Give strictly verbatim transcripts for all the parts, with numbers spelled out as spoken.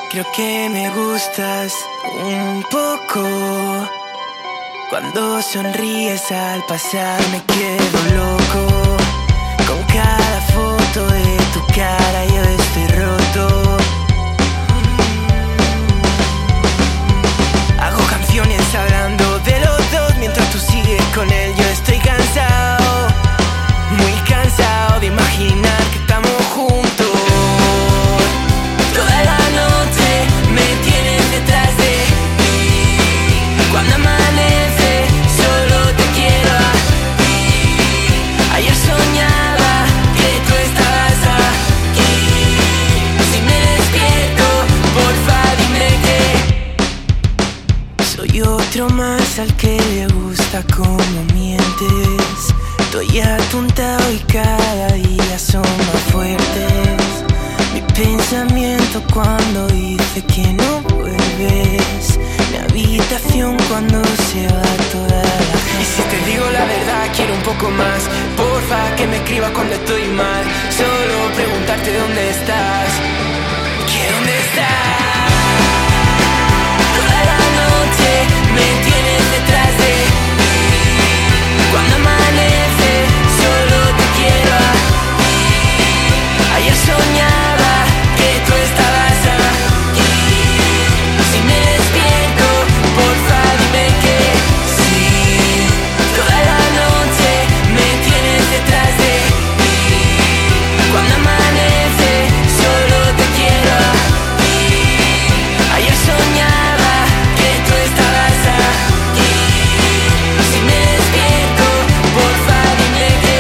Creo que me gustas un poco. Cuando sonríes al pasar me quedo loco. Con cada foto de tu cara yo estoy roto. Hago canciones hablando de los dos mientras tú sigues con él. Yo estoy cansado, muy cansado de imaginar que estamos juntos. Toda la noche me tienes detrás de mí. Cuando amanece solo te quiero a ti. Ayer soñaba que tú estabas aquí. Si me despierto, porfa dime que soy otro más al que le gusta cómo mientes. Estoy atontado y cada día son más fuertes. Mi pensamiento cuando dice que no vuelves. Mi habitación cuando se va toda la gente. Y si te digo la verdad quiero un poco más. Porfa que me escribas cuando estoy mal. Solo preguntarte dónde estás. ¿Que dónde estás? Toda la noche me tienes detrás de mí. Cuando amanece solo te quiero a ti. Ayer soñaba que tú estabas aquí. Si me despierto, porfa dime que sí. Toda la noche me tienes detrás de mí. Cuando amanece solo te quiero a ti. Ayer soñaba que tú estabas aquí. Si me despierto, porfa dime que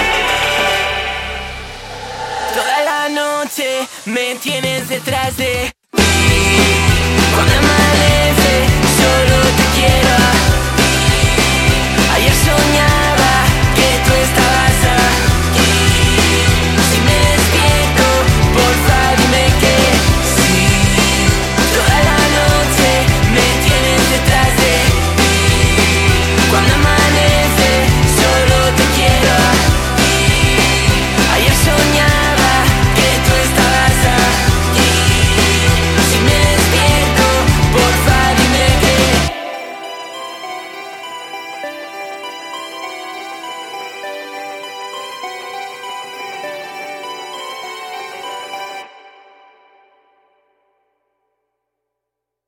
toda la noche me tienes detrás de